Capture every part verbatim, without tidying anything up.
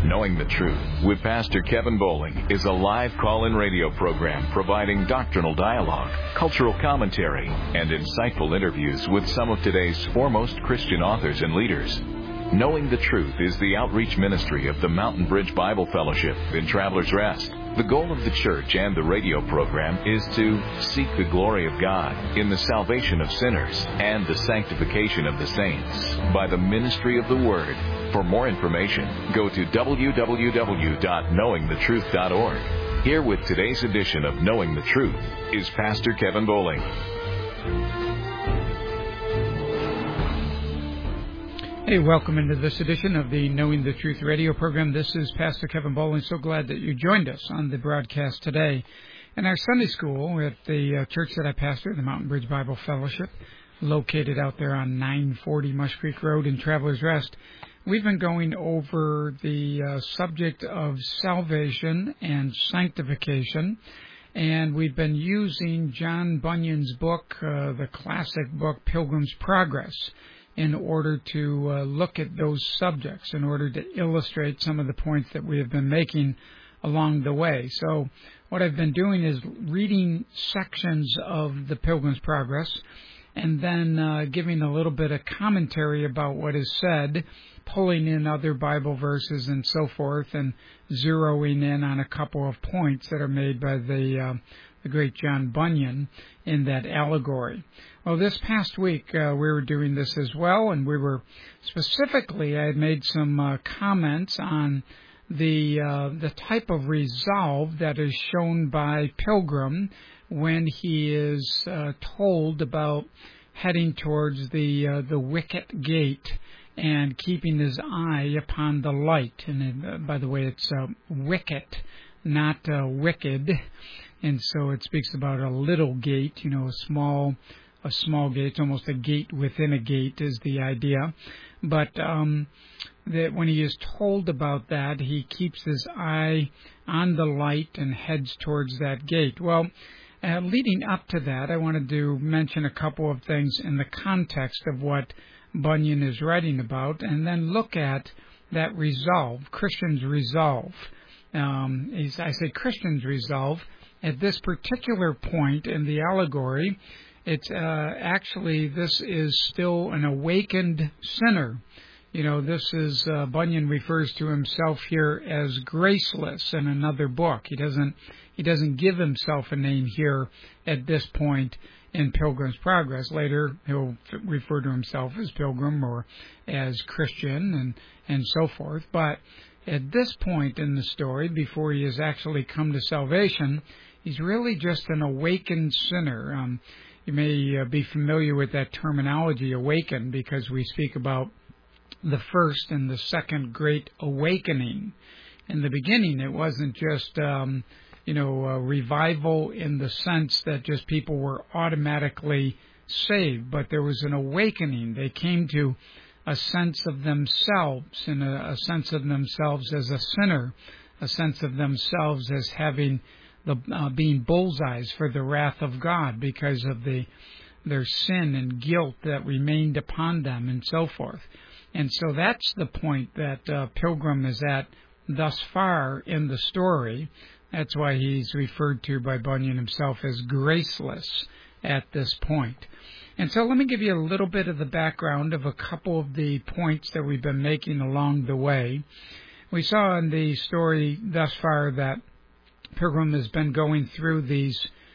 Knowing the Truth with Pastor Kevin Bowling is a live call-in radio program providing doctrinal dialogue, cultural commentary, and insightful interviews with some of today's foremost Christian authors and leaders. Knowing the Truth is the outreach ministry of the Mountain Bridge Bible Fellowship in Travelers Rest. The goal of the church and the radio program is to seek the glory of God in the salvation of sinners and the sanctification of the saints by the ministry of the Word. For more information, go to w w w dot knowing the truth dot org. Here with today's edition of Knowing the Truth is Pastor Kevin Bowling. Hey, welcome into this edition of the Knowing the Truth radio program. This is Pastor Kevin Bowling. So glad that you joined us on the broadcast today. In our Sunday school at the uh, church that I pastor, the Mountain Bridge Bible Fellowship, located out there on nine forty Mush Creek Road in Travelers Rest, we've been going over the uh, subject of salvation and sanctification, and we've been using John Bunyan's book, uh, the classic book, Pilgrim's Progress, in order to uh, look at those subjects, in order to illustrate some of the points that we have been making along the way. So what I've been doing is reading sections of the Pilgrim's Progress and then uh, giving a little bit of commentary about what is said, pulling in other Bible verses and so forth, and zeroing in on a couple of points that are made by the uh, the great John Bunyan in that allegory. Well, this past week uh, we were doing this as well, and we were specifically, I had made some uh, comments on the uh, the type of resolve that is shown by Pilgrim when he is uh, told about heading towards the uh, the wicket gate and keeping his eye upon the light. And uh, by the way, it's uh, wicket, not uh, wicked. And so it speaks about a little gate, you know, a small, a small gate. It's almost a gate within a gate is the idea. But um, that when he is told about that, he keeps his eye on the light and heads towards that gate. Well, uh, leading up to that, I wanted to mention a couple of things in the context of what Bunyan is writing about, and then look at that resolve, Christians' resolve. Um, I say Christians' resolve. At this particular point in the allegory, it's uh, actually, this is still an awakened sinner. You know, this is, uh, Bunyan refers to himself here as graceless in another book. He doesn't, he doesn't give himself a name here at this point in Pilgrim's Progress. Later, he'll refer to himself as Pilgrim or as Christian and, and so forth. But at this point in the story, before he has actually come to salvation, he's really just an awakened sinner. Um, you may uh, be familiar with that terminology, awaken, because we speak about the first and the second great awakening. In the beginning, it wasn't just, um, you know, a revival in the sense that just people were automatically saved, but there was an awakening. They came to a sense of themselves, and a, a sense of themselves as a sinner, a sense of themselves as having the uh, being bullseyes for the wrath of God because of the their sin and guilt that remained upon them and so forth. And so that's the point that uh, Pilgrim is at thus far in the story. That's why he's referred to by Bunyan himself as graceless at this point. And so let me give you a little bit of the background of a couple of the points that we've been making along the way. We saw in the story thus far that Pilgrim has been going through these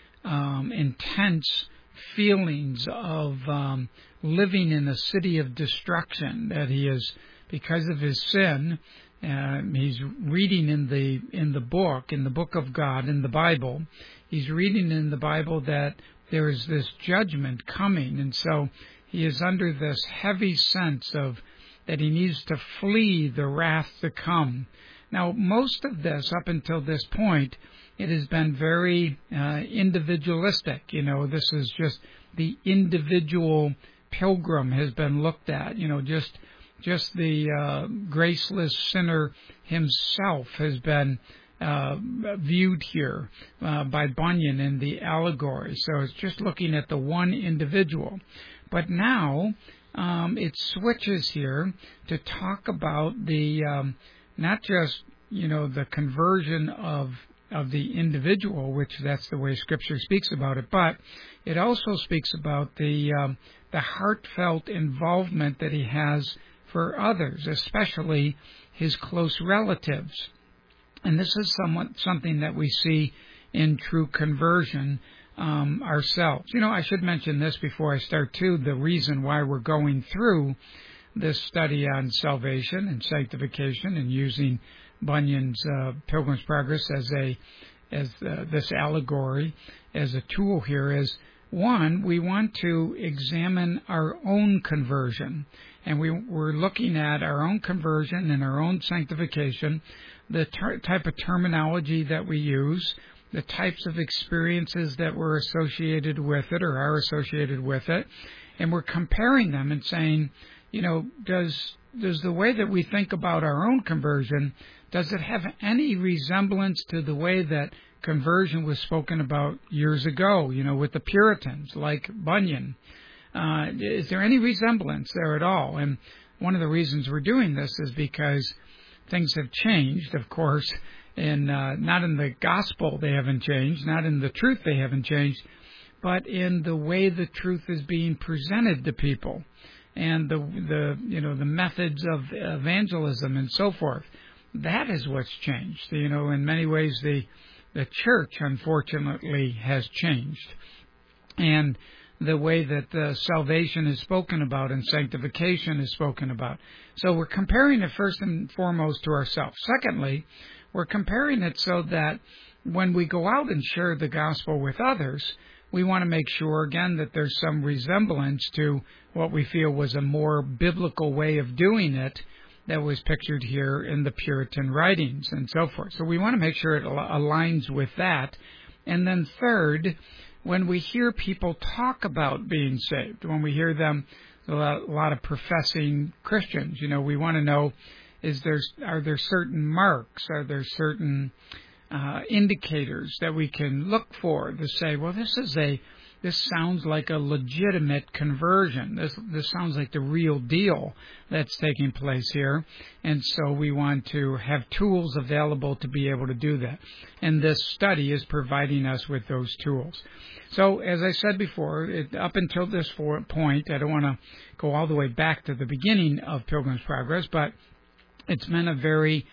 um, intense feelings of um, living in a city of destruction, that he is, because of his sin, uh, he's reading in the in the book, in the book of God, in the Bible, he's reading in the Bible that there is this judgment coming, and so he is under this heavy sense of that he needs to flee the wrath to come. Now, most of this, up until this point, it has been very uh, individualistic. You know, this is just the individual pilgrim has been looked at. You know, just just the uh, graceless sinner himself has been uh, viewed here uh, by Bunyan in the allegory. So it's just looking at the one individual. But now um, it switches here to talk about the um, not just, you know, the conversion of of the individual, which that's the way Scripture speaks about it, but it also speaks about the um, the heartfelt involvement that he has for others, especially his close relatives. And this is somewhat something that we see in true conversion um, ourselves. You know, I should mention this before I start, too, the reason why we're going through this study on salvation and sanctification and using Bunyan's uh, Pilgrim's Progress as a as uh, this allegory, as a tool here is, one, we want to examine our own conversion. And we, we're looking at our own conversion and our own sanctification, the ter- type of terminology that we use, the types of experiences that were associated with it or are associated with it. And we're comparing them and saying, you know, does does the way that we think about our own conversion, does it have any resemblance to the way that conversion was spoken about years ago, you know, with the Puritans, like Bunyan? Uh, is there any resemblance there at all? And one of the reasons we're doing this is because things have changed, of course, and uh, not in the gospel they haven't changed, not in the truth they haven't changed, but in the way the truth is being presented to people, and the the you know the methods of evangelism and so forth. That is what's changed. You know, in many ways, the the church, unfortunately, has changed, and the way that the salvation is spoken about and sanctification is spoken about. So we're comparing it first and foremost to ourselves. Secondly, we're comparing it so that when we go out and share the gospel with others, we want to make sure, again, that there's some resemblance to what we feel was a more biblical way of doing it that was pictured here in the Puritan writings and so forth. So we want to make sure it aligns with that. And then third, when we hear people talk about being saved, when we hear them, a lot of professing Christians, you know, we want to know, is there, are there certain marks, are there certain uh, indicators that we can look for to say, well, this is a, this sounds like a legitimate conversion. This this sounds like the real deal that's taking place here. And so we want to have tools available to be able to do that. And this study is providing us with those tools. So as I said before, it, up until this point, I don't want to go all the way back to the beginning of Pilgrim's Progress, but it's been a very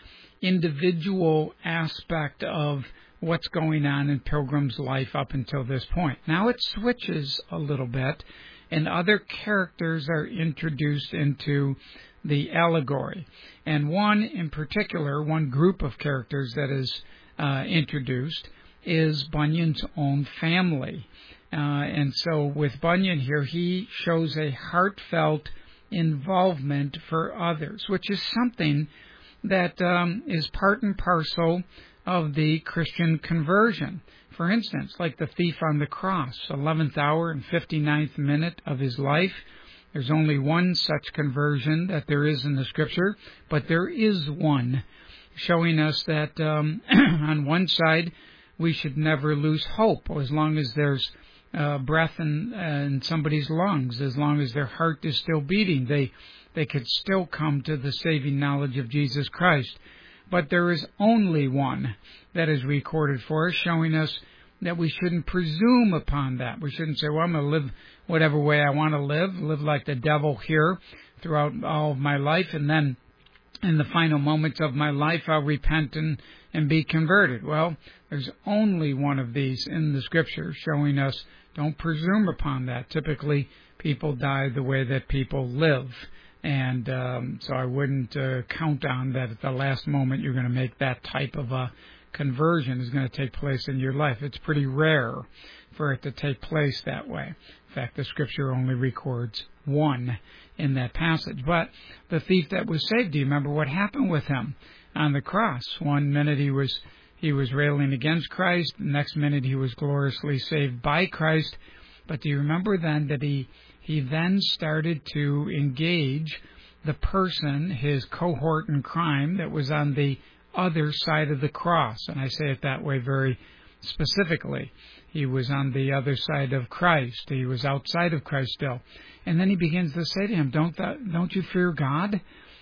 individual aspect of what's going on in Pilgrim's life up until this point. Now it switches a little bit, and other characters are introduced into the allegory. And one in particular, one group of characters that is uh, introduced is Bunyan's own family. Uh, and so with Bunyan here, he shows a heartfelt involvement for others, which is something that um, is part and parcel of the Christian conversion. For instance, like the thief on the cross, eleventh hour and fifty-ninth minute of his life. There's only one such conversion that there is in the Scripture, but there is one, showing us that um, on one side, we should never lose hope as long as there's uh, breath in, uh, in somebody's lungs, as long as their heart is still beating. They, they could still come to the saving knowledge of Jesus Christ. But there is only one that is recorded for us, showing us that we shouldn't presume upon that. We shouldn't say, well, I'm going to live whatever way I want to live, live like the devil here throughout all of my life, and then in the final moments of my life, I'll repent and, and be converted. Well, there's only one of these in the Scripture showing us don't presume upon that. Typically, people die the way that people live. And um, so I wouldn't uh, count on that at the last moment you're going to make that type of a conversion is going to take place in your life. It's pretty rare for it to take place that way. In fact, the Scripture only records one in that passage. But the thief that was saved, do you remember what happened with him on the cross? One minute he was he was railing against Christ. The next minute he was gloriously saved by Christ. But do you remember then that he He then started to engage the person, his cohort in crime, that was on the other side of the cross. And I say it that way very specifically. He was on the other side of Christ. He was outside of Christ still. And then he begins to say to him, don't, that, don't you fear God?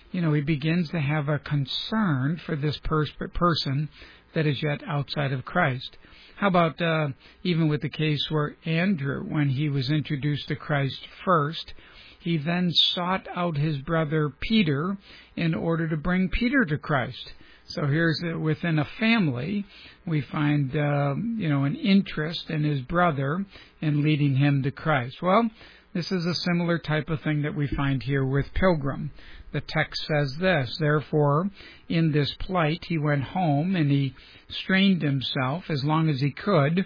you know, he begins to have a concern for this pers- person that is yet outside of Christ. How about uh, even with the case where Andrew, when he was introduced to Christ first, he then sought out his brother Peter in order to bring Peter to Christ. So here's uh, within a family, we find, uh, you know, an interest in his brother in leading him to Christ. Well, this is a similar type of thing that we find here with Pilgrim. The text says this, therefore, in this plight he went home, and he strained himself as long as he could,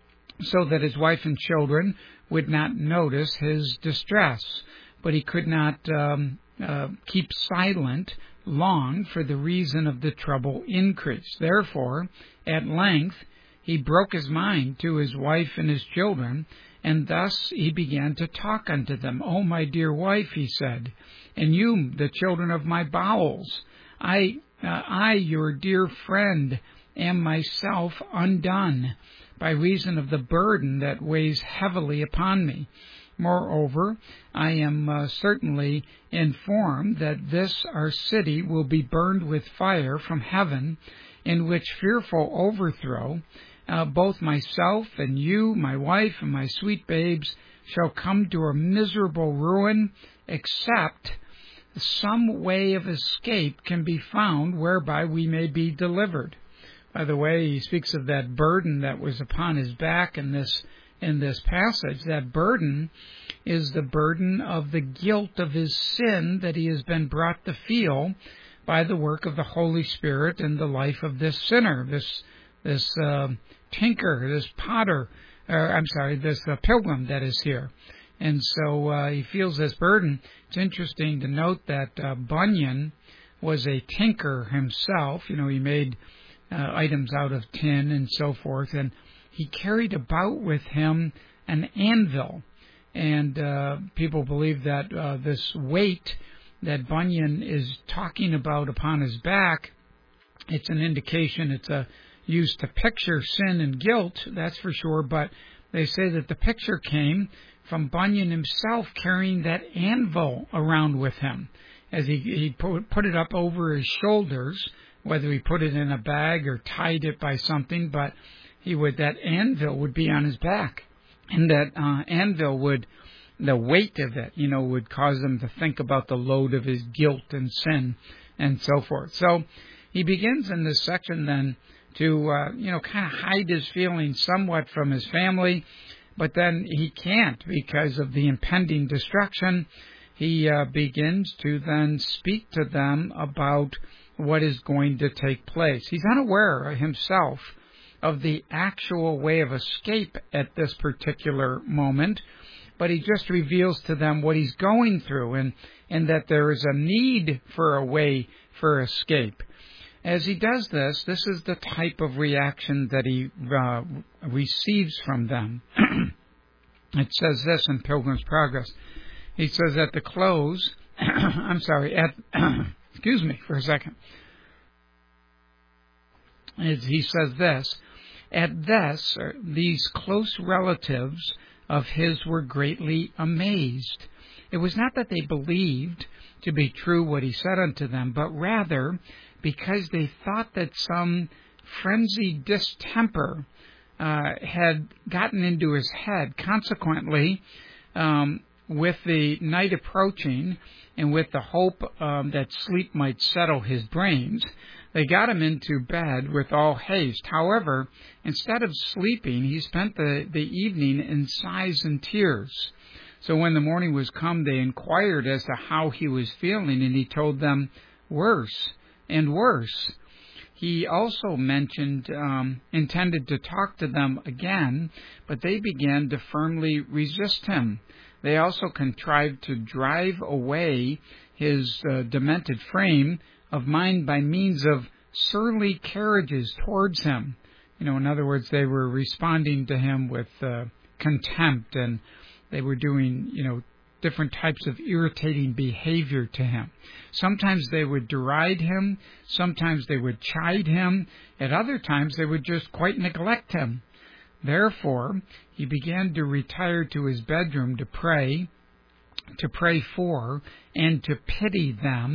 so that his wife and children would not notice his distress. But he could not um, uh, keep silent long, for the reason of the trouble increased. Therefore, at length, he broke his mind to his wife and his children, and thus he began to talk unto them. O my dear wife, he said, and you, the children of my bowels, I, uh, I, your dear friend, am myself undone by reason of the burden that weighs heavily upon me. Moreover, I am uh, certainly informed that this our city will be burned with fire from heaven, in which fearful overthrow uh, both myself and you, my wife, and my sweet babes shall come to a miserable ruin, except some way of escape can be found whereby we may be delivered. By the way, he speaks of that burden that was upon his back in this in this passage. That burden is the burden of the guilt of his sin that he has been brought to feel by the work of the Holy Spirit in the life of this sinner, this this uh, tinker, this potter, or I'm sorry, this uh, pilgrim that is here. And so uh, he feels this burden. It's interesting to note that uh, Bunyan was a tinker himself. You know, he made uh, items out of tin and so forth, and he carried about with him an anvil. And uh, people believe that uh, this weight that Bunyan is talking about upon his back, it's an indication, it's a used to picture sin and guilt, that's for sure, but they say that the picture came from Bunyan himself carrying that anvil around with him, as he, he put, put it up over his shoulders, whether he put it in a bag or tied it by something, but he would, that anvil would be on his back, and that uh, anvil would, the weight of it, you know, would cause him to think about the load of his guilt and sin and so forth. So he begins in this section then to, uh, you know, kind of hide his feelings somewhat from his family, but then he can't because of the impending destruction. He uh, begins to then speak to them about what is going to take place. He's unaware himself of the actual way of escape at this particular moment, but he just reveals to them what he's going through, and, and that there is a need for a way for escape. As he does this, this is the type of reaction that he uh, receives from them. It says this in Pilgrim's Progress. He says at the close, I'm sorry, at, excuse me for a second. He says this, at this, these close relatives of his were greatly amazed. It was not that they believed to be true what he said unto them, but rather because they thought that some frenzied distemper uh, had gotten into his head. Consequently, um, with the night approaching and with the hope um, that sleep might settle his brains, they got him into bed with all haste. However, instead of sleeping, he spent the, the evening in sighs and tears. So when the morning was come, they inquired as to how he was feeling, and he told them, worse and worse. He also mentioned, um, intended to talk to them again, but they began to firmly resist him. They also contrived to drive away his uh, demented frame of mind by means of surly carriages towards him. You know, in other words, they were responding to him with uh, contempt, and they were doing, you know, different types of irritating behavior to him. Sometimes they would deride him, sometimes they would chide him, at other times they would just quite neglect him. Therefore, he began to retire to his bedroom to pray, to pray for, and to pity them,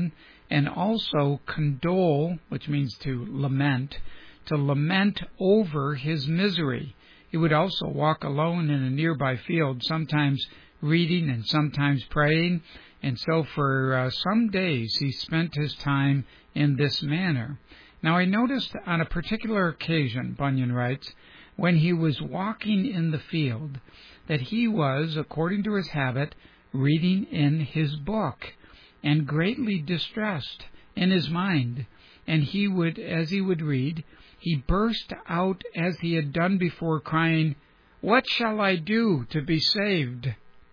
and also condole, which means to lament, to lament over his misery. He would also walk alone in a nearby field, sometimes reading and sometimes praying, and so for uh, some days he spent his time in this manner. Now I noticed on a particular occasion, Bunyan writes, when he was walking in the field, that he was, according to his habit, reading in his book, and greatly distressed in his mind. And he would, as he would read, he burst out as he had done before, crying, "What shall I do to be saved?"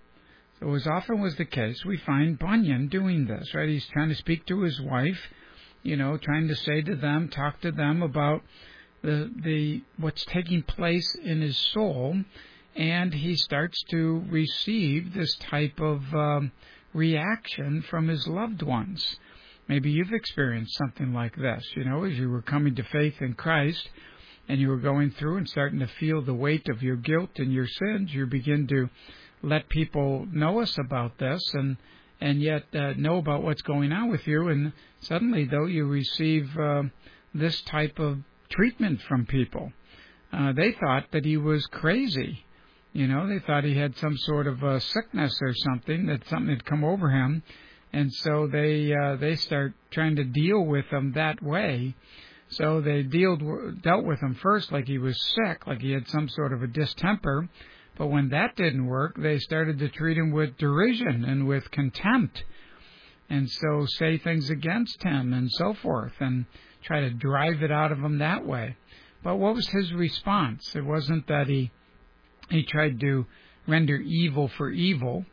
So as often was the case, we find Bunyan doing this, right? He's trying to speak to his wife, you know, trying to say to them, talk to them about the the what's taking place in his soul, and he starts to receive this type of um, reaction from his loved ones. Maybe you've experienced something like this, you know, as you were coming to faith in Christ and you were going through and starting to feel the weight of your guilt and your sins. You begin to let people know us about this and and yet uh, know about what's going on with you, and suddenly, though, you receive uh, this type of treatment from people. Uh, they thought that he was crazy. You know, they thought he had some sort of uh, sickness or something, that something had come over him. And so they uh, they start trying to deal with him that way. So they dealt dealt with him first like he was sick, like he had some sort of a distemper. But when that didn't work, they started to treat him with derision and with contempt. And so say things against him and so forth and try to drive it out of him that way. But what was his response? It wasn't that he he tried to render evil for evil.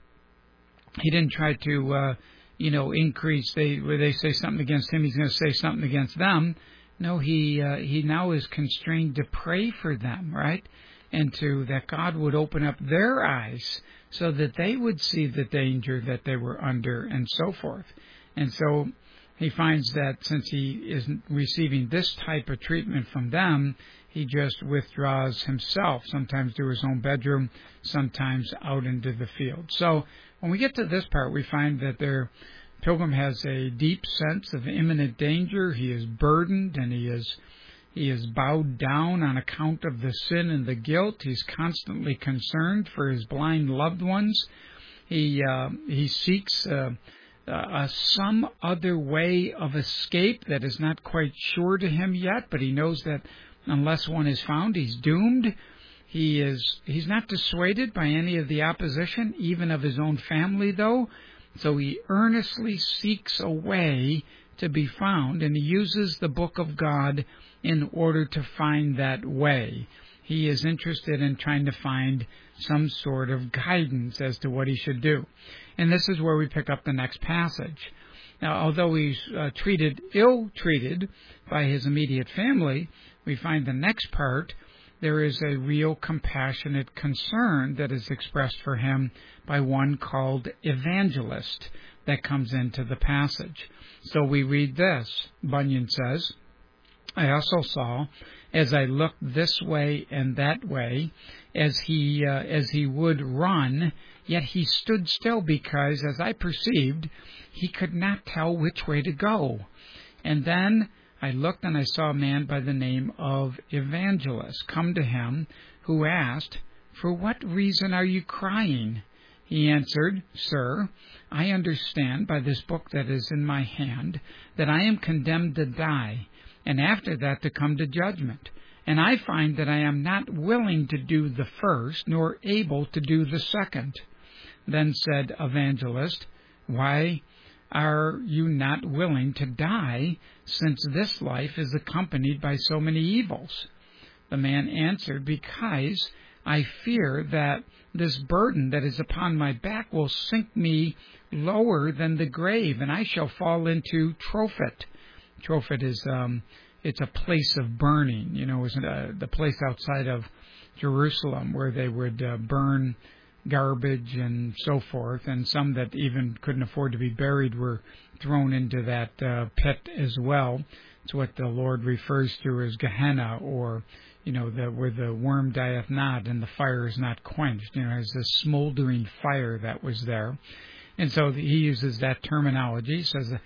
He didn't try to... Uh, you know, increase, they where they say something against him, he's going to say something against them. No, he uh, he now is constrained to pray for them, right? And to that God would open up their eyes so that they would see the danger that they were under and so forth. And so he finds that since he is receiving this type of treatment from them, he just withdraws himself, sometimes to his own bedroom, sometimes out into the field. So when we get to this part, we find that their pilgrim has a deep sense of imminent danger. He is burdened and he is he is bowed down on account of the sin and the guilt. He's constantly concerned for his blind loved ones. He uh, he seeks uh, uh, some other way of escape that is not quite sure to him yet, but he knows that unless one is found, he's doomed. He is he's not dissuaded by any of the opposition, even of his own family, though. So he earnestly seeks a way to be found, and he uses the book of God in order to find that way. He is interested in trying to find some sort of guidance as to what he should do. And this is where we pick up the next passage. Now, although he's uh, treated, ill-treated by his immediate family, we find the next part, there is a real compassionate concern that is expressed for him by one called Evangelist that comes into the passage. So we read this. Bunyan says, "I also saw, as I looked this way and that way, as he uh, as he would run, yet he stood still because, as I perceived, he could not tell which way to go. And then I looked and I saw a man by the name of Evangelist come to him, who asked, 'For what reason are you crying?' He answered, 'Sir, I understand by this book that is in my hand that I am condemned to die, and after that to come to judgment. And I find that I am not willing to do the first, nor able to do the second.' Then said Evangelist, 'Why are you not willing to die, since this life is accompanied by so many evils?' The man answered, 'Because I fear that this burden that is upon my back will sink me lower than the grave, and I shall fall into Tophet.'" Tophet is um, it's a place of burning. You know, it was uh, the place outside of Jerusalem where they would uh, burn garbage and so forth, and some that even couldn't afford to be buried were thrown into that uh, pit as well. It's what the Lord refers to as Gehenna, or, you know, the, where the worm dieth not and the fire is not quenched. You know, as a smoldering fire that was there. And so he uses that terminology. He says,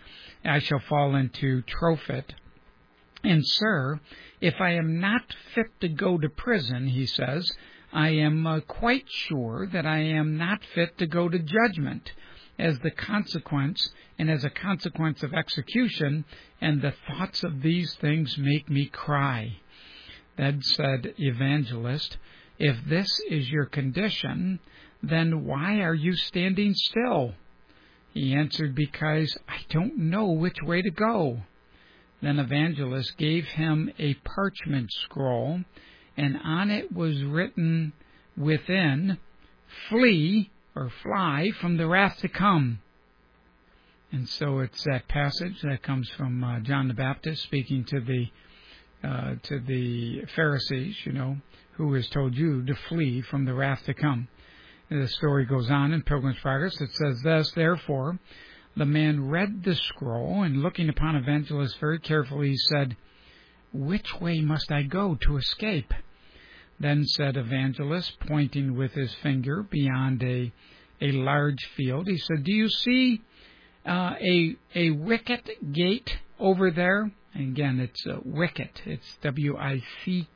I shall fall into Tophet. And, sir, if I am not fit to go to prison, he says, I am uh, quite sure that I am not fit to go to judgment as the consequence, and as a consequence of execution, and the thoughts of these things make me cry. Then said Evangelist, if this is your condition, then why are you standing still? He answered, because I don't know which way to go. Then Evangelist gave him a parchment scroll, and on it was written within, flee or fly from the wrath to come. And so it's that passage that comes from uh, John the Baptist speaking to the uh, to the Pharisees, you know, who has told you to flee from the wrath to come. And the story goes on in Pilgrim's Progress. It says, thus, therefore, the man read the scroll, and looking upon Evangelist very carefully, he said, which way must I go to escape? Then said Evangelist, pointing with his finger beyond a a large field, he said, do you see uh, a a wicket gate over there? And again, it's a wicket. It's W I C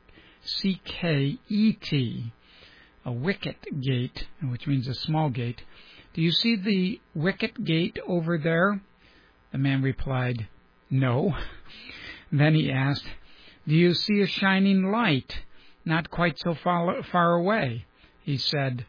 K E T, a wicket gate, which means a small gate. Do you see the wicket gate over there? The man replied, no. Then he asked, do you see a shining light not quite so far, far away? He said,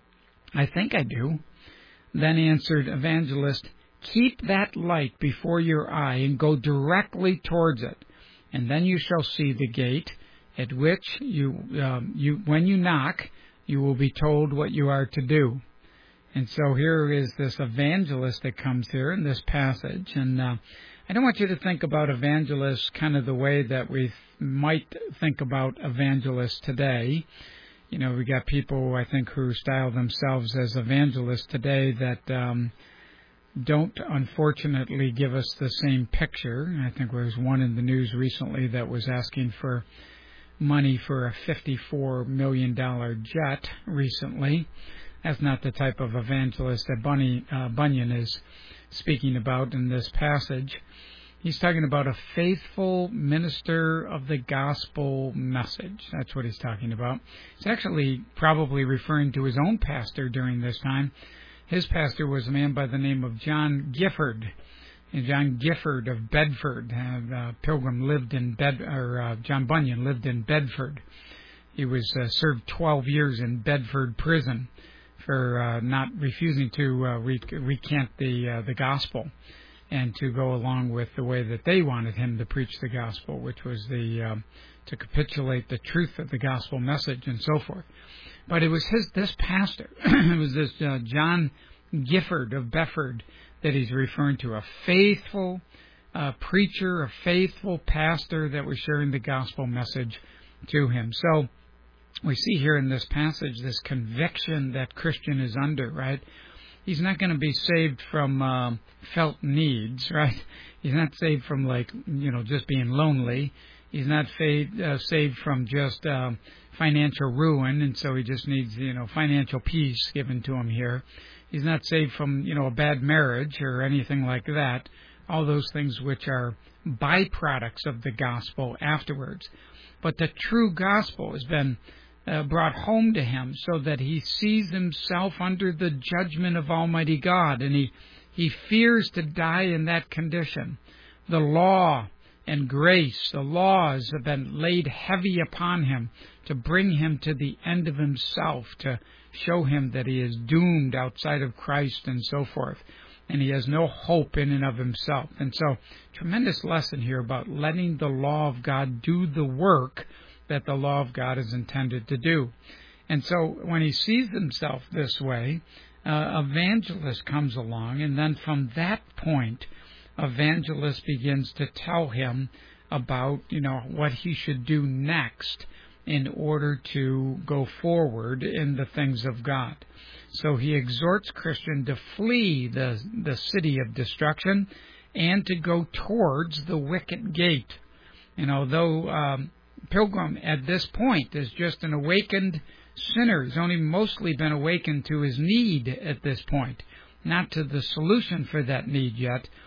I think I do. Then answered Evangelist, keep that light before your eye and go directly towards it, and then you shall see the gate, at which you, um, you, when you knock, you will be told what you are to do. And so here is this evangelist that comes here in this passage. And uh, I don't want you to think about evangelists kind of the way that we th- might think about evangelists today. You know, we got people, I think, who style themselves as evangelists today that um, don't, unfortunately, give us the same picture. I think there was one in the news recently that was asking for money for a fifty-four million dollars jet recently. That's not the type of evangelist that Bunny, uh, Bunyan is speaking about in this passage. He's talking about a faithful minister of the gospel message. That's what he's talking about. He's actually probably referring to his own pastor during this time. His pastor was a man by the name of John Gifford. And John Gifford of Bedford. Uh, uh, Pilgrim lived in Bed, or uh, John Bunyan lived in Bedford. He was uh, served twelve years in Bedford prison for uh, not refusing to uh, re- recant the uh, the gospel and to go along with the way that they wanted him to preach the gospel, which was the uh, to capitulate the truth of the gospel message and so forth. But it was his this pastor, it was this uh, John Gifford of Bedford that he's referring to, a faithful uh, preacher, a faithful pastor that was sharing the gospel message to him. So we see here in this passage this conviction that Christian is under, right? He's not going to be saved from uh, felt needs, right? He's not saved from, like, you know, just being lonely. He's not saved, uh, saved from just uh, financial ruin, and so he just needs, you know, financial peace given to him here. He's not saved from, you know, a bad marriage or anything like that. All those things which are byproducts of the gospel afterwards. But the true gospel has been Uh, brought home to him so that he sees himself under the judgment of Almighty God, and he, he fears to die in that condition. The law and grace, the laws have been laid heavy upon him to bring him to the end of himself, to show him that he is doomed outside of Christ and so forth, and he has no hope in and of himself. And so, tremendous lesson here about letting the law of God do the work that the law of God is intended to do. And so when he sees himself this way, uh, evangelist comes along, and then from that point, evangelist begins to tell him about, you know, what he should do next in order to go forward in the things of God. So he exhorts Christian to flee the, the city of destruction and to go towards the wicket gate. And although um, Pilgrim at this point is just an awakened sinner, he's only mostly been awakened to his need at this point, not to the solution for that need yet.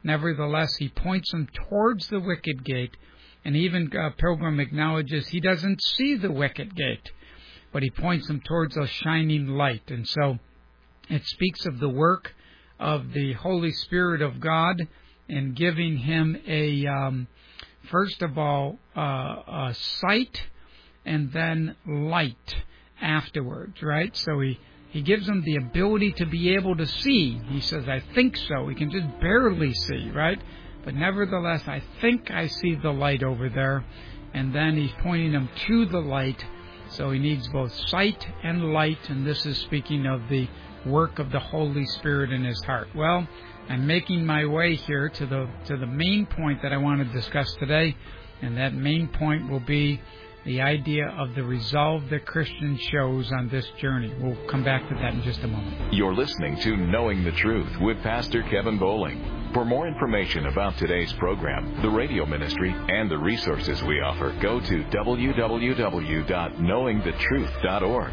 Nevertheless, he points them towards the wicket gate, and even uh, Pilgrim acknowledges he doesn't see the wicket gate, but he points them towards a shining light. And so it speaks of the work of the Holy Spirit of God in giving him a, um, first of all, uh, a sight and then light afterwards, right? So he, he gives him the ability to be able to see. He says, I think so. He can just barely see, right? But nevertheless, I think I see the light over there. And then he's pointing him to the light. So he needs both sight and light, and this is speaking of the work of the Holy Spirit in his heart. Well, I'm making my way here to the to the main point that I want to discuss today, and that main point will be the idea of the resolve that Christian shows on this journey. We'll come back to that in just a moment. You're listening to Knowing the Truth with Pastor Kevin Bowling. For more information about today's program, the radio ministry, and the resources we offer, go to w w w dot knowing the truth dot org.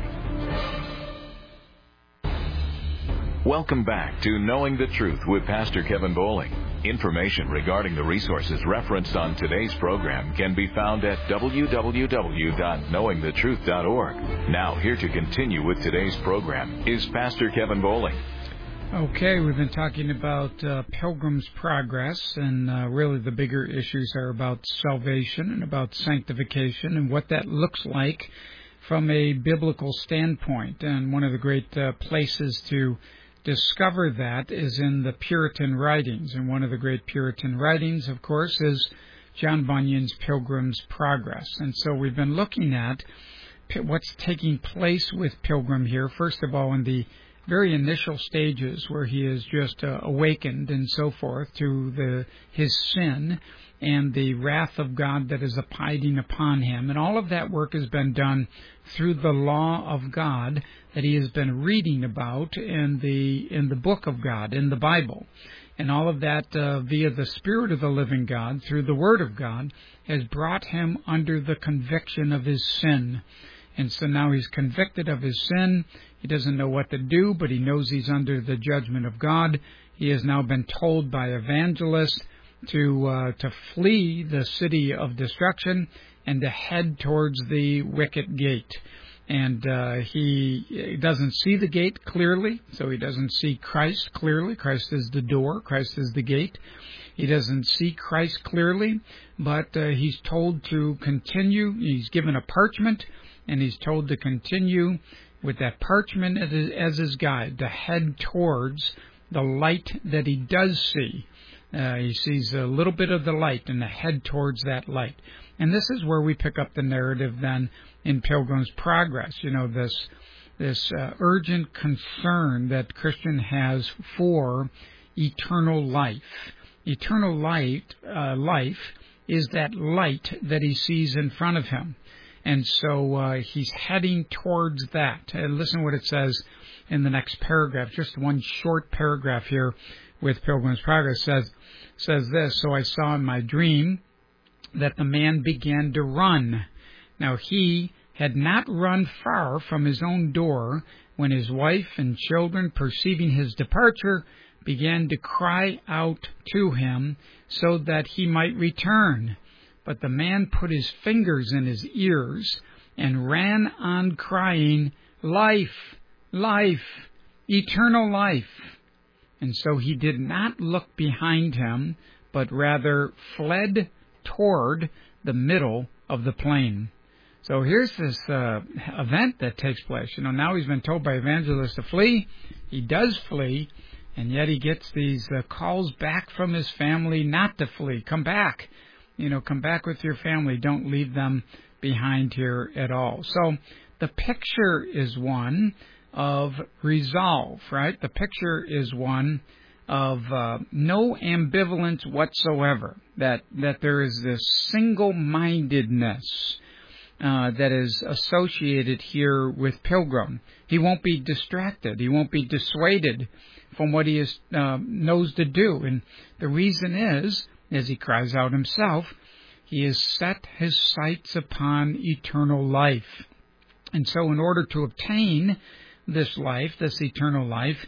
Welcome back to Knowing the Truth with Pastor Kevin Bowling. Information regarding the resources referenced on today's program can be found at w w w dot knowing the truth dot org. Now, here to continue with today's program is Pastor Kevin Bowling. Okay, we've been talking about uh, Pilgrim's Progress, and uh, really the bigger issues are about salvation and about sanctification and what that looks like from a biblical standpoint. And one of the great uh, places to discover that is in the Puritan writings. And one of the great Puritan writings, of course, is John Bunyan's Pilgrim's Progress. And so we've been looking at what's taking place with Pilgrim here, first of all, in the very initial stages where he is just uh, awakened and so forth to the his sin and the wrath of God that is abiding upon him. And all of that work has been done through the law of God that he has been reading about in the in the book of God, in the Bible. And all of that uh, via the Spirit of the living God, through the Word of God, has brought him under the conviction of his sin. And so now he's convicted of his sin. He doesn't know what to do, but he knows he's under the judgment of God. He has now been told by evangelists to uh, to flee the city of destruction and to head towards the wicket gate. And uh, he doesn't see the gate clearly, so he doesn't see Christ clearly. Christ is the door. Christ is the gate. He doesn't see Christ clearly, but uh, he's told to continue. He's given a parchment, and he's told to continue with that parchment as his guide, to head towards the light that he does see. Uh, he sees a little bit of the light and to head towards that light. And this is where we pick up the narrative then in Pilgrim's Progress. You know, this this uh, urgent concern that Christian has for eternal life. Eternal light, uh, life is that light that he sees in front of him. And so uh, he's heading towards that. And listen what it says in the next paragraph. Just one short paragraph here with Pilgrim's Progress says says this. So I saw in my dream that the man began to run. Now he had not run far from his own door when his wife and children, perceiving his departure, began to cry out to him so that he might return. But the man put his fingers in his ears and ran on crying, Life, life, eternal life. And so he did not look behind him, but rather fled toward the middle of the plain. So here's this uh, event that takes place. You know, now he's been told by evangelists to flee. He does flee, and yet he gets these uh, calls back from his family not to flee. Come back. You know, come back with your family. Don't leave them behind here at all. So the picture is one of resolve, right? The picture is one of uh, no ambivalence whatsoever, that, that there is this single-mindedness uh, that is associated here with Pilgrim. He won't be distracted. He won't be dissuaded from what he is, uh, knows to do. And the reason is, as he cries out himself, he has set his sights upon eternal life. And so in order to obtain this life, this eternal life,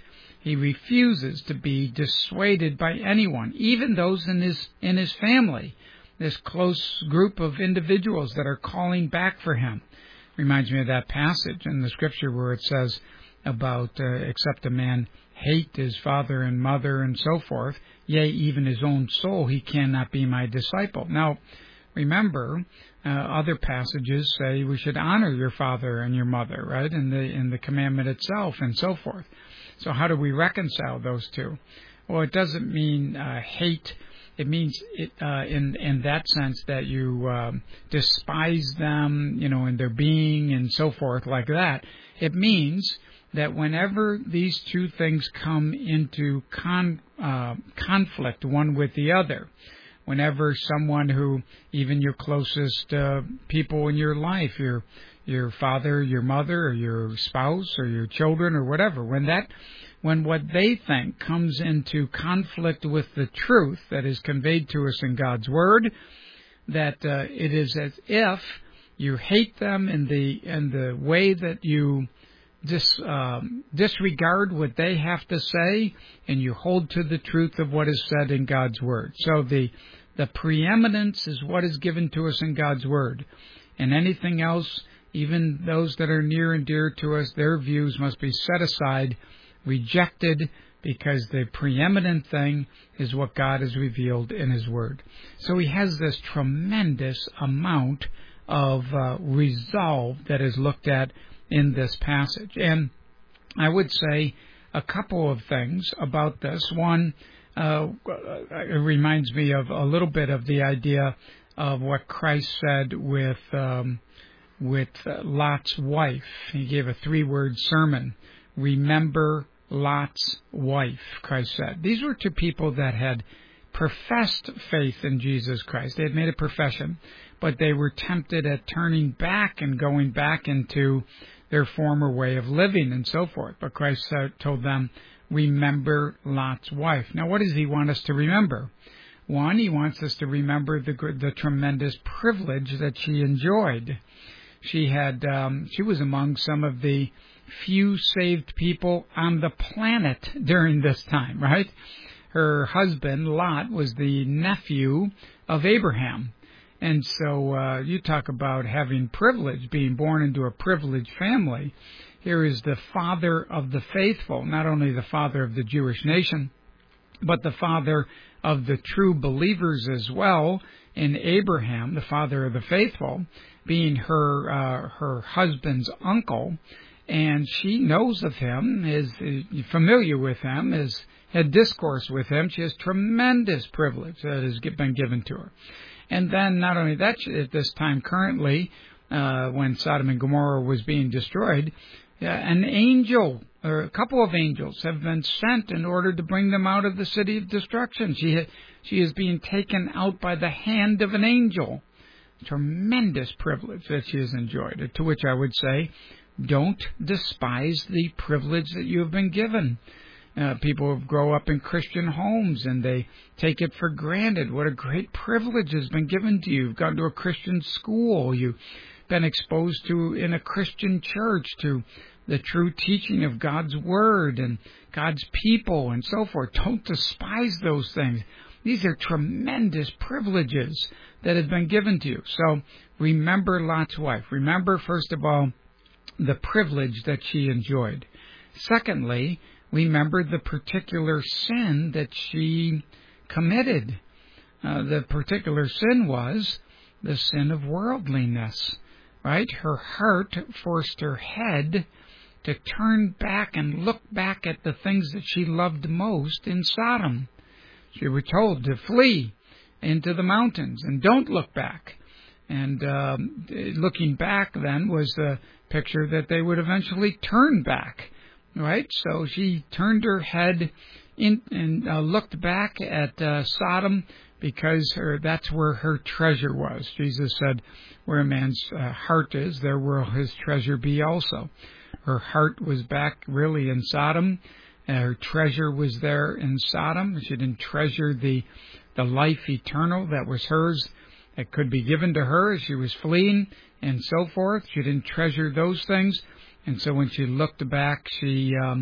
He refuses to be dissuaded by anyone, even those in his in his family, this close group of individuals that are calling back for him. Reminds me of that passage in the Scripture where it says about, uh, except a man hate his father and mother and so forth, yea, even his own soul, he cannot be my disciple. Now, remember, uh, other passages say we should honor your father and your mother, right, in the in the commandment itself and so forth. So how do we reconcile those two? Well, it doesn't mean uh, hate. It means it, uh, in in that sense that you um, despise them, you know, in their being and so forth like that. It means that whenever these two things come into con, uh, conflict one with the other, whenever someone who, even your closest uh, people in your life, your your father, your mother, or your spouse, or your children, or whatever, when that, when what they think comes into conflict with the truth that is conveyed to us in God's Word, that uh, it is as if you hate them in the in the way that you dis, um, disregard what they have to say, and you hold to the truth of what is said in God's Word. So the the preeminence is what is given to us in God's Word, and anything else, even those that are near and dear to us, their views must be set aside, rejected, because the preeminent thing is what God has revealed in His Word. So He has this tremendous amount of uh, resolve that is looked at in this passage. And I would say a couple of things about this. One, uh, it reminds me of a little bit of the idea of what Christ said with um, with uh, Lot's wife. He gave a three-word sermon. Remember Lot's wife, Christ said. These were two people that had professed faith in Jesus Christ. They had made a profession, but they were tempted at turning back and going back into their former way of living and so forth. But Christ told them, remember Lot's wife. Now, what does He want us to remember? One, He wants us to remember the the tremendous privilege that she enjoyed. She had, um, she was among some of the few saved people on the planet during this time, right? Her husband, Lot, was the nephew of Abraham. And so uh, you talk about having privilege, being born into a privileged family. Here is the father of the faithful, not only the father of the Jewish nation, but the father of the true believers as well, in Abraham, the father of the faithful, being her uh, her husband's uncle. And she knows of him, is familiar with him, has had discourse with him. She has tremendous privilege that has been given to her. And then not only that, at this time currently, uh, when Sodom and Gomorrah was being destroyed, uh, an angel, or a couple of angels, have been sent in order to bring them out of the city of destruction. She, ha- she is being taken out by the hand of an angel. Tremendous privilege that she has enjoyed, to which I would say, don't despise the privilege that you have been given. Uh, people grow up in Christian homes and they take it for granted. What a great privilege has been given to you. You've gone to a Christian school. You've been exposed to, in a Christian church, to the true teaching of God's Word and God's people and so forth. Don't despise those things. These are tremendous privileges that have been given to you. So remember Lot's wife. Remember, first of all, the privilege that she enjoyed. Secondly, remember the particular sin that she committed. Uh, the particular sin was the sin of worldliness, right? Her heart forced her head to turn back and look back at the things that she loved most in Sodom. She was told to flee into the mountains and don't look back. And um, looking back then was the picture that they would eventually turn back, right? So she turned her head in and uh, looked back at uh, Sodom because her, that's where her treasure was. Jesus said, where a man's uh, heart is, there will his treasure be also. Her heart was back really in Sodom. And her treasure was there in Sodom. She didn't treasure the the life eternal that was hers, that could be given to her as she was fleeing and so forth. She didn't treasure those things. And so when she looked back, she um,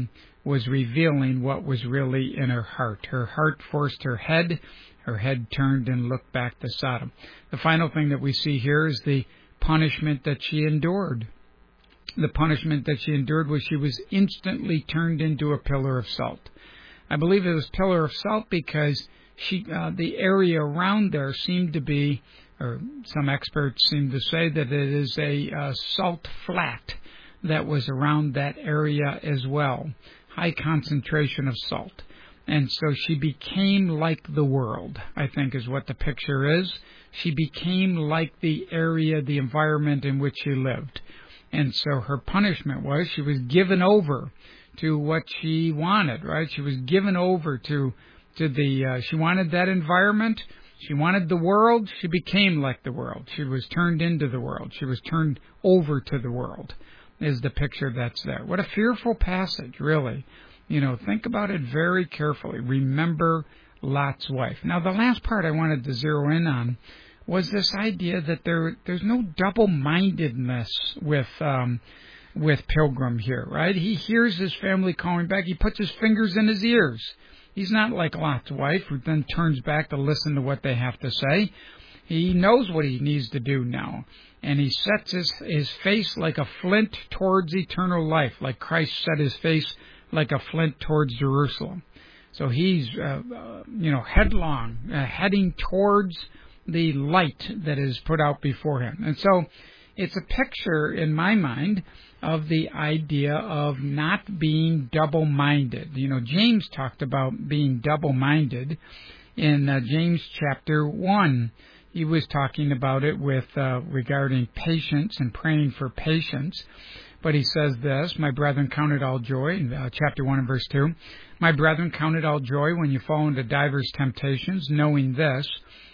was revealing what was really in her heart. Her heart forced her head. Her head turned and looked back to Sodom. The final thing that we see here is the punishment that she endured. The punishment that she endured was she was instantly turned into a pillar of salt. I believe it was pillar of salt because she, uh, the area around there seemed to be, or some experts seem to say that it is a uh, salt flat that was around that area as well. High concentration of salt. And so she became like the world, I think is what the picture is. She became like the area, the environment in which she lived. And so her punishment was she was given over to what she wanted, right? She was given over to to the, uh, she wanted that environment. She wanted the world. She became like the world. She was turned into the world. She was turned over to the world is the picture that's there. What a fearful passage, really. You know, think about it very carefully. Remember Lot's wife. Now, the last part I wanted to zero in on was this idea that there there's no double-mindedness with um, with Pilgrim here, right? He hears his family calling back. He puts his fingers in his ears. He's not like Lot's wife, who then turns back to listen to what they have to say. He knows what he needs to do now, and he sets his, his face like a flint towards eternal life, like Christ set his face like a flint towards Jerusalem. So he's, uh, uh, you know, headlong, uh, heading towards the light that is put out before him. And so it's a picture, in my mind, of the idea of not being double-minded. You know, James talked about being double-minded in uh, James chapter one. He was talking about it with uh, regarding patience and praying for patience. But he says this, my brethren, count it all joy, in uh, chapter one and verse two. My brethren, count it all joy when you fall into divers temptations, knowing this,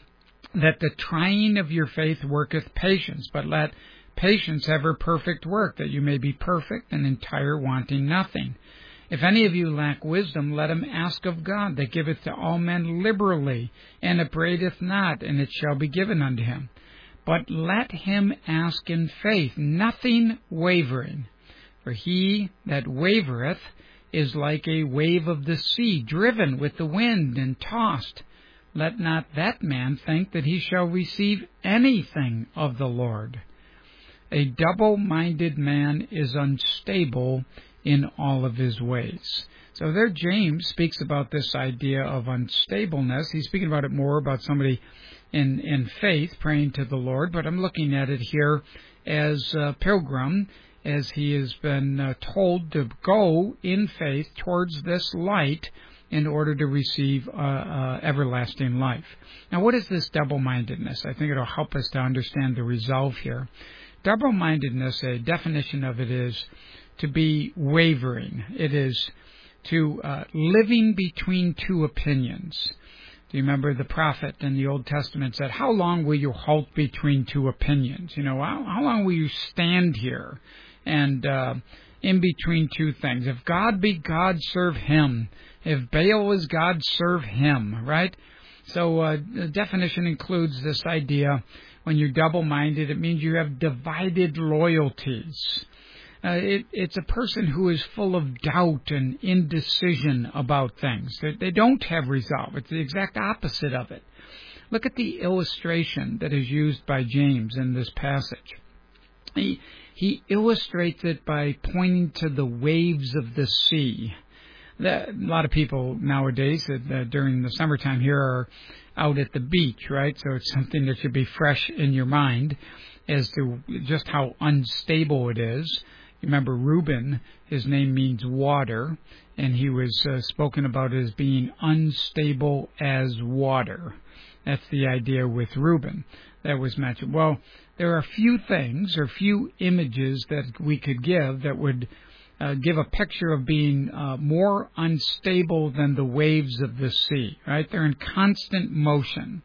that the trying of your faith worketh patience. But let patience have her perfect work, that you may be perfect and entire, wanting nothing. If any of you lack wisdom, let him ask of God, that giveth to all men liberally, and upbraideth not, and it shall be given unto him. But let him ask in faith, nothing wavering. For he that wavereth is like a wave of the sea, driven with the wind and tossed. Let not that man think that he shall receive anything of the Lord. A double-minded man is unstable in all of his ways. So there James speaks about this idea of unstableness. He's speaking about it more about somebody in, in faith praying to the Lord, but I'm looking at it here as a pilgrim, as he has been uh, told to go in faith towards this light in order to receive uh, uh, everlasting life. Now, what is this double-mindedness? I think it'll help us to understand the resolve here. Double-mindedness, a definition of it is to be wavering. It is to uh, living between two opinions. Do you remember the prophet in the Old Testament said, how long will you halt between two opinions? You know, how, how long will you stand here and uh, in between two things? If God be God, serve him. If Baal is God, serve him, right? So uh, the definition includes this idea, when you're double-minded, it means you have divided loyalties. Uh, it, it's a person who is full of doubt and indecision about things. They, they don't have resolve. It's the exact opposite of it. Look at the illustration that is used by James in this passage. He, he illustrates it by pointing to the waves of the sea. The, a lot of people nowadays uh, during the summertime here are out at the beach, right? So it's something that should be fresh in your mind as to just how unstable it is. You remember Reuben, his name means water, and he was uh, spoken about as being unstable as water. That's the idea with Reuben that was mentioned. Well, there are few things or few images that we could give that would uh, give a picture of being uh, more unstable than the waves of the sea, right? They're in constant motion.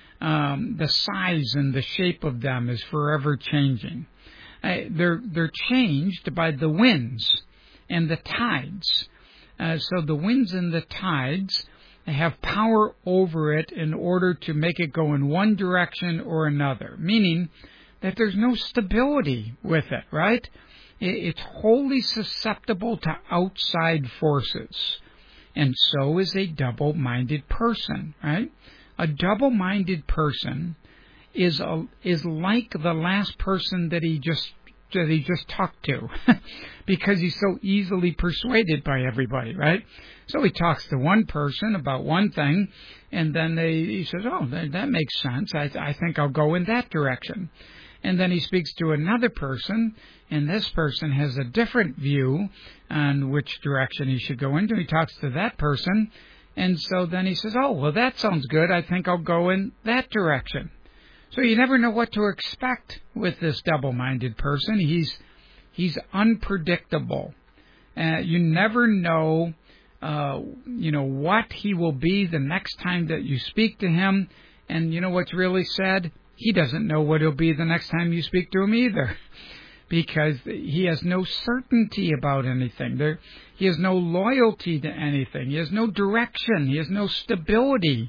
Um, the size and the shape of them is forever changing. Uh, they're they're changed by the winds and the tides. Uh, so the winds and the tides have power over it in order to make it go in one direction or another, meaning that there's no stability with it, right? It's wholly susceptible to outside forces. And so is a double-minded person, right? A double-minded person is a, is like the last person that he just that he just talked to, because he's so easily persuaded by everybody, right? So he talks to one person about one thing, and then they, he says, "Oh, that, that makes sense. I, I think I'll go in that direction." And then he speaks to another person, and this person has a different view on which direction he should go into. He talks to that person, and so then he says, "Oh, well, that sounds good. I think I'll go in that direction." So you never know what to expect with this double-minded person. He's he's unpredictable. Uh, you never know, uh, you know, what he will be the next time that you speak to him. And you know what's really sad? He doesn't know what he'll be the next time you speak to him either, because he has no certainty about anything. There, he has no loyalty to anything. He has no direction. He has no stability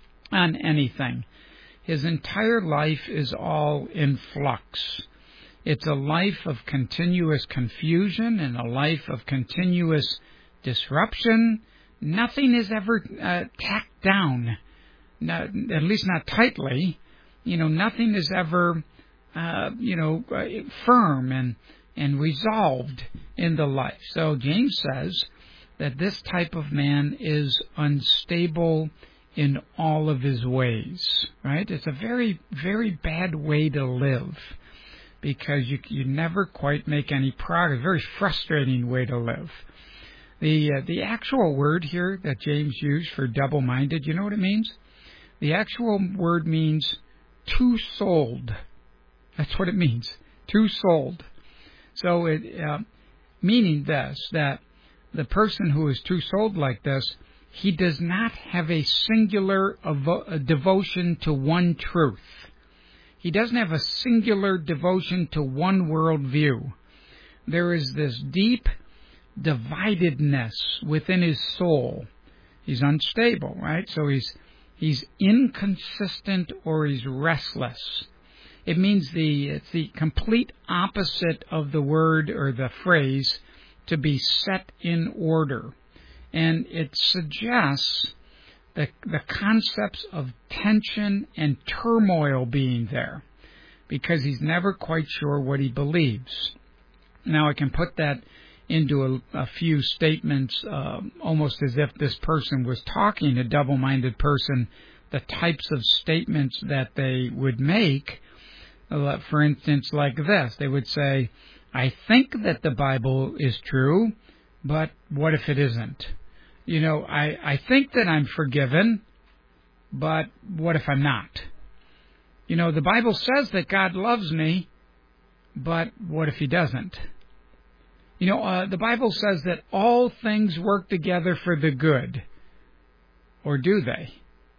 on anything. His entire life is all in flux. It's a life of continuous confusion and a life of continuous disruption. Nothing is ever uh, tacked down, not, at least not tightly. You know, nothing is ever, uh, you know, uh, firm and, and resolved in the life. So James says that this type of man is unstable in all of his ways, right? It's a very, very bad way to live, because you you never quite make any progress. Very frustrating way to live. The uh, the actual word here that James used for double-minded, you know what it means? The actual word means two-souled. That's what it means, two-souled. So it uh, meaning this, that the person who is two-souled like this, he does not have a singular evo- a devotion to one truth. He doesn't have a singular devotion to one worldview. There is this deep dividedness within his soul. He's unstable, right? So he's he's inconsistent, or he's restless. It means the it's the complete opposite of the word or the phrase to be set in order. And it suggests the, the concepts of tension and turmoil being there, because he's never quite sure what he believes. Now, I can put that into a, a few statements, uh, almost as if this person was talking, a double-minded person, the types of statements that they would make. Uh, for instance, like this. They would say, "I think that the Bible is true, but what if it isn't? You know, I, I think that I'm forgiven, but what if I'm not? You know, the Bible says that God loves me, but what if He doesn't? You know, uh, the Bible says that all things work together for the good, or do they?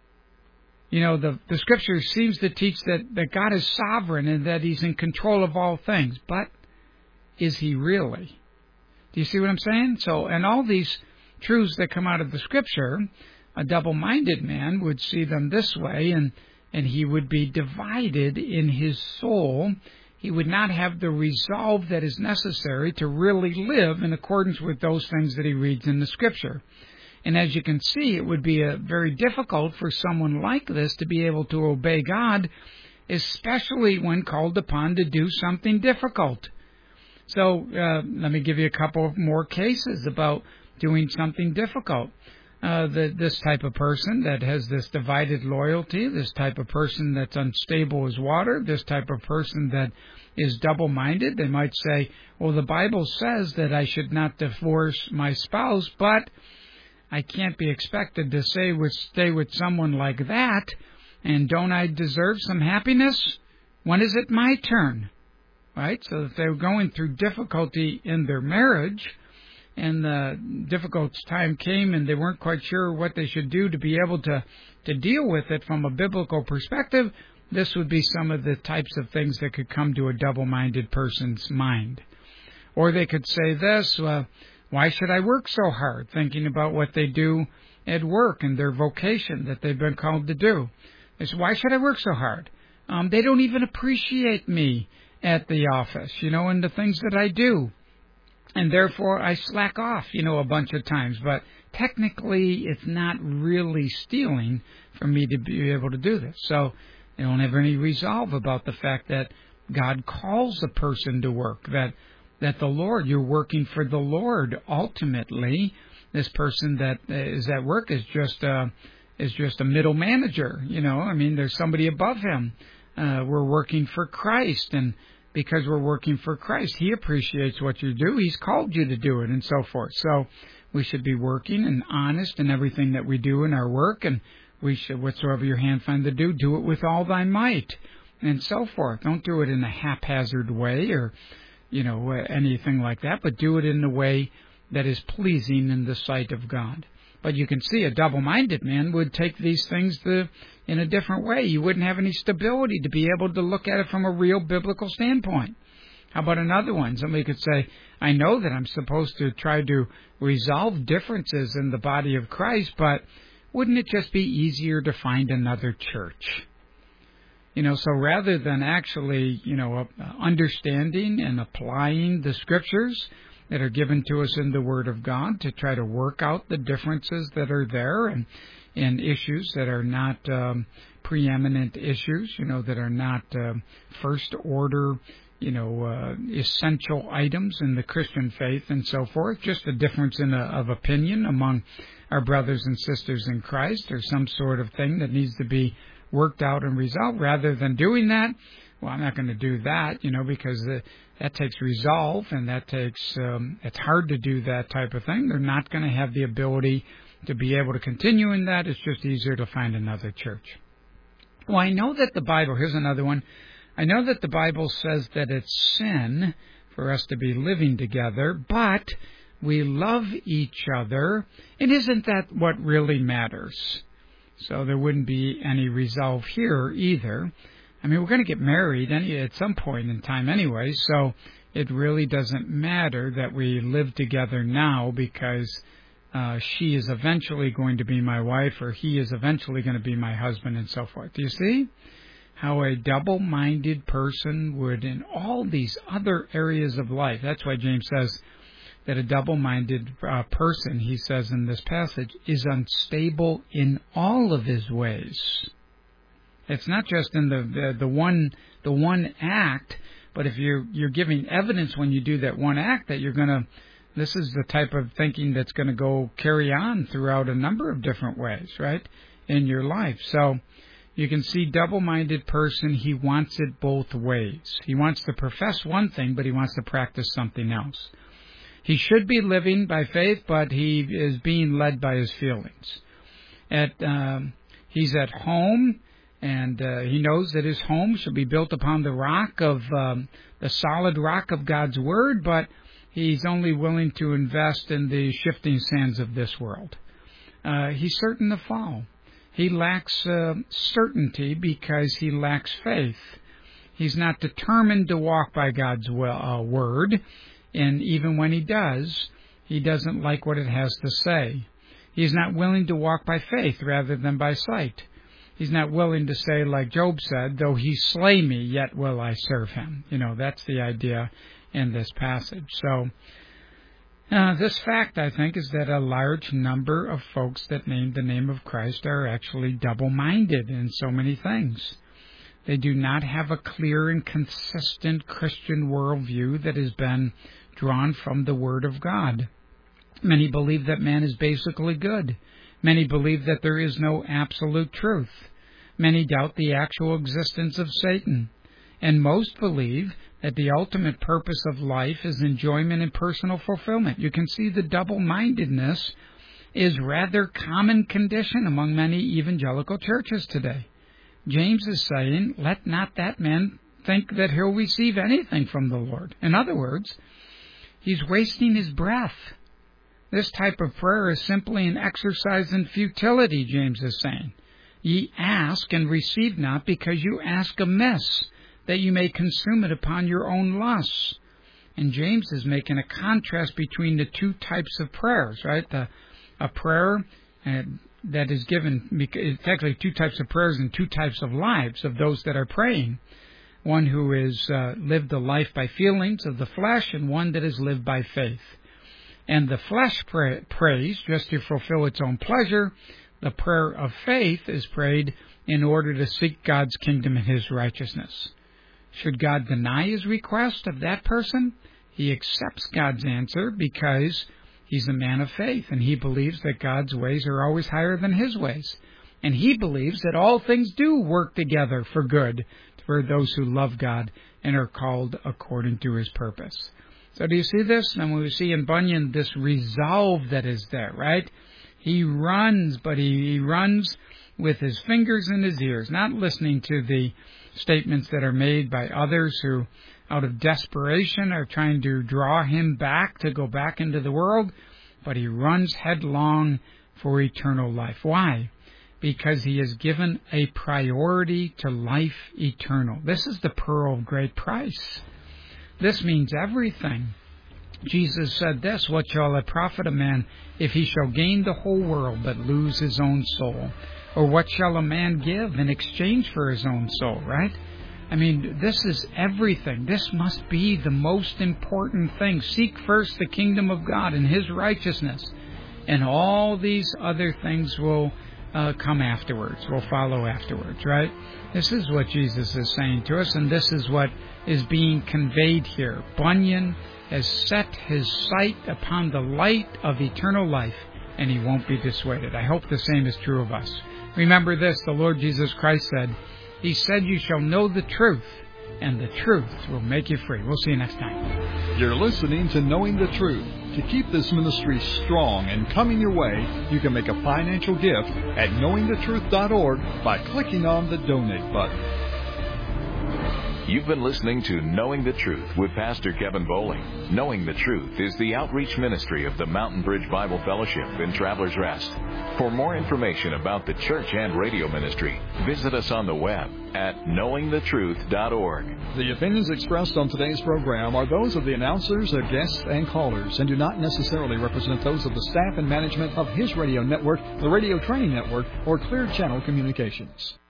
You know, the, the Scripture seems to teach that, that God is sovereign and that He's in control of all things, but is He really? Do you see what I'm saying? So, and all these truths that come out of the Scripture, a double-minded man would see them this way, and, and he would be divided in his soul. He would not have the resolve that is necessary to really live in accordance with those things that he reads in the Scripture. And as you can see, it would be a very difficult for someone like this to be able to obey God, especially when called upon to do something difficult. So uh, let me give you a couple more cases about doing something difficult. Uh, the, this type of person that has this divided loyalty, this type of person that's unstable as water, this type of person that is double-minded, they might say, well, the Bible says that I should not divorce my spouse, but I can't be expected to say with, stay with someone like that, and don't I deserve some happiness? When is it my turn? Right? So if they're going through difficulty in their marriage, and the difficult time came and they weren't quite sure what they should do to be able to, to deal with it from a biblical perspective, this would be some of the types of things that could come to a double-minded person's mind. Or they could say this, uh, why should I work so hard, thinking about what they do at work and their vocation that they've been called to do. They say, why should I work so hard? Um, they don't even appreciate me at the office, you know, and the things that I do. and therefore I slack off, you know, a bunch of times. But technically, it's not really stealing for me to be able to do this. So I don't have any resolve about the fact that God calls a person to work, that that the Lord, you're working for the Lord ultimately. This person that is at work is just a, is just a middle manager, you know. I mean, there's somebody above him. Uh, we're working for Christ, and because we're working for Christ, He appreciates what you do. He's called you to do it, and so forth. So we should be working and honest in everything that we do in our work, and we should, whatsoever your hand find to do, do it with all thy might, and so forth. Don't do it in a haphazard way or, you know, anything like that, but do it in a way that is pleasing in the sight of God. But you can see a double-minded man would take these things the, in a different way. You wouldn't have any stability to be able to look at it from a real biblical standpoint. How about another one? Somebody could say, I know that I'm supposed to try to resolve differences in the body of Christ, but wouldn't it just be easier to find another church? You know, so rather than actually, you know, understanding and applying the Scriptures that are given to us in the Word of God to try to work out the differences that are there and, and issues that are not um, preeminent issues, you know, that are not uh, first order, you know, uh, essential items in the Christian faith and so forth, just a difference in a, of opinion among our brothers and sisters in Christ, or some sort of thing that needs to be worked out and resolved. Rather than doing that, well, I'm not going to do that, you know, because the, that takes resolve, and that takes, um, it's hard to do that type of thing. They're not going to have the ability to be able to continue in that. It's just easier to find another church. Well, I know that the Bible, here's another one. I know that the Bible says that it's sin for us to be living together, but we love each other, and isn't that what really matters? So there wouldn't be any resolve here either. I mean, we're going to get married any, at some point in time anyway, so it really doesn't matter that we live together now, because uh, she is eventually going to be my wife, or he is eventually going to be my husband, and so forth. Do you see how a double-minded person would, in all these other areas of life, that's why James says that a double-minded uh, person, he says in this passage, is unstable in all of his ways. It's not just in the, the the one the one act, but if you're you're giving evidence when you do that one act that you're gonna, this is the type of thinking that's going to go carry on throughout a number of different ways, right, in your life. So you can see double-minded person, he wants it both ways. He wants to profess one thing, but he wants to practice something else. He should be living by faith, but he is being led by his feelings. At um, he's at home. And uh, he knows that his home should be built upon the rock of um, the solid rock of God's Word, but he's only willing to invest in the shifting sands of this world. Uh, he's certain to fall. He lacks uh, certainty because he lacks faith. He's not determined to walk by God's will, uh, Word, and even when he does, he doesn't like what it has to say. He's not willing to walk by faith rather than by sight. He's not willing to say, like Job said, though he slay me, yet will I serve him. You know, that's the idea in this passage. So uh, this fact, I think, is that a large number of folks that name the name of Christ are actually double-minded in so many things. They do not have a clear and consistent Christian worldview that has been drawn from the Word of God. Many believe that man is basically good. Many believe that there is no absolute truth. Many doubt the actual existence of Satan. And most believe that the ultimate purpose of life is enjoyment and personal fulfillment. You can see the double-mindedness is rather common condition among many evangelical churches today. James is saying, let not that man think that he'll receive anything from the Lord. In other words, he's wasting his breath. This type of prayer is simply an exercise in futility, James is saying. Ye ask and receive not, because you ask amiss, that you may consume it upon your own lusts. And James is making a contrast between the two types of prayers, right? The, a prayer uh, that is given, it's actually two types of prayers and two types of lives of those that are praying. one who has uh, lived a life by feelings of the flesh and one that is lived by faith. And the flesh pray, prays just to fulfill its own pleasure. The prayer of faith is prayed in order to seek God's kingdom and His righteousness. Should God deny His request of that person? He accepts God's answer because he's a man of faith, and he believes that God's ways are always higher than his ways. And he believes that all things do work together for good for those who love God and are called according to His purpose. So do you see this? And we see in Bunyan this resolve that is there, right? He runs, but he, he runs with his fingers in his ears, not listening to the statements that are made by others who, out of desperation, are trying to draw him back to go back into the world, but he runs headlong for eternal life. Why? Because he has given a priority to life eternal. This is the pearl of great price. This means everything. Jesus said this, "What shall it profit a man if he shall gain the whole world but lose his own soul? Or what shall a man give in exchange for his own soul?" Right? I mean, this is everything. This must be the most important thing. Seek first the kingdom of God and His righteousness, and all these other things will uh, come afterwards, will follow afterwards, right? This is what Jesus is saying to us, and this is what is being conveyed here. Bunyan has set his sight upon the light of eternal life, and he won't be dissuaded. I hope the same is true of us. Remember this, the Lord Jesus Christ said, He said, "You shall know the truth, and the truth will make you free." We'll see you next time. You're listening to Knowing the Truth. To keep this ministry strong and coming your way, you can make a financial gift at knowing the truth dot org by clicking on the Donate button. You've been listening to Knowing the Truth with Pastor Kevin Bowling. Knowing the Truth is the outreach ministry of the Mountain Bridge Bible Fellowship in Travelers Rest. For more information about the church and radio ministry, visit us on the web at knowing the truth dot org. The opinions expressed on today's program are those of the announcers, their guests, and callers, and do not necessarily represent those of the staff and management of His Radio Network, the Radio Training Network, or Clear Channel Communications.